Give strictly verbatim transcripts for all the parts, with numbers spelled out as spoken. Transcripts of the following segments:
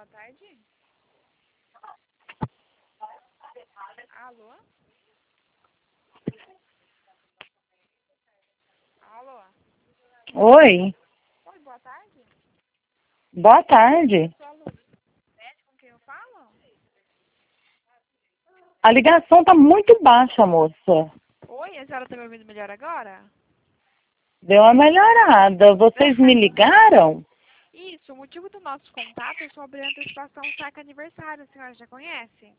boa tarde. Alô? Alô? Oi, Oi, boa tarde. boa tarde. Sou a Luzete, com quem eu falo? A ligação tá muito baixa, moça. Oi, a senhora tá me ouvindo melhor agora? Deu uma melhorada. Vocês me ligaram? Isso, o motivo do nosso contato é sobre a antecipação saca aniversário. A senhora já conhece?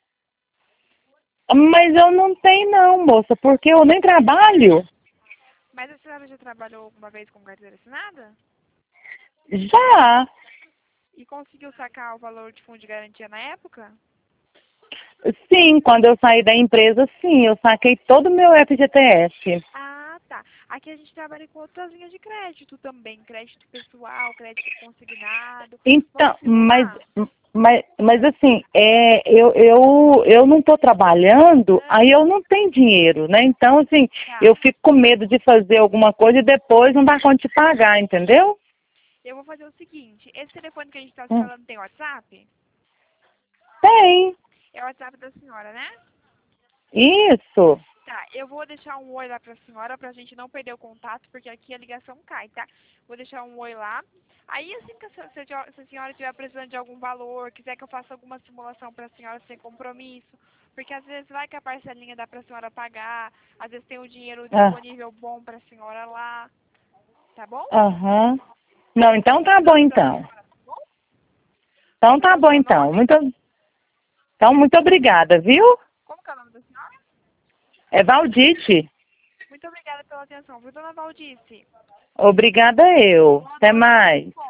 Mas eu não tenho não, moça, porque eu nem trabalho. Mas a senhora já trabalhou alguma vez com carteira assinada? Já. E conseguiu sacar o valor de fundo de garantia na época? Sim, quando eu saí da empresa, sim, eu saquei todo o meu F G T S. Ah, tá. Aqui a gente trabalha com outras linhas de crédito também. Crédito pessoal, crédito consignado. Então, Vamos mas, lá? mas, mas assim, é, eu, eu, eu não estou trabalhando, aí eu não tenho dinheiro, né? Então, assim, Tá. eu fico com medo de fazer alguma coisa e depois não dar conta de pagar, entendeu? Eu vou fazer o seguinte. Esse telefone que a gente está se Hum. falando tem WhatsApp? Tem. É o WhatsApp da senhora, né? Isso. Tá, eu vou deixar um oi lá pra senhora pra gente não perder o contato, porque aqui a ligação cai, tá? Vou deixar um oi lá. Aí assim que a, se- se a se a senhora estiver precisando de algum valor, quiser que eu faça alguma simulação pra senhora sem compromisso, porque às vezes vai que a parcelinha dá pra senhora pagar, às vezes tem o dinheiro Ah, disponível bom pra senhora lá, tá bom? aham. Não, então tá bom então. Então Como que é tá o bom seu então. nome? Muito, então muito obrigada, viu? Como que é o nome da senhora? É Valdite. Muito obrigada pela atenção, viu, dona Valdice? Obrigada eu. Boa Até noite, tudo de mais. bom.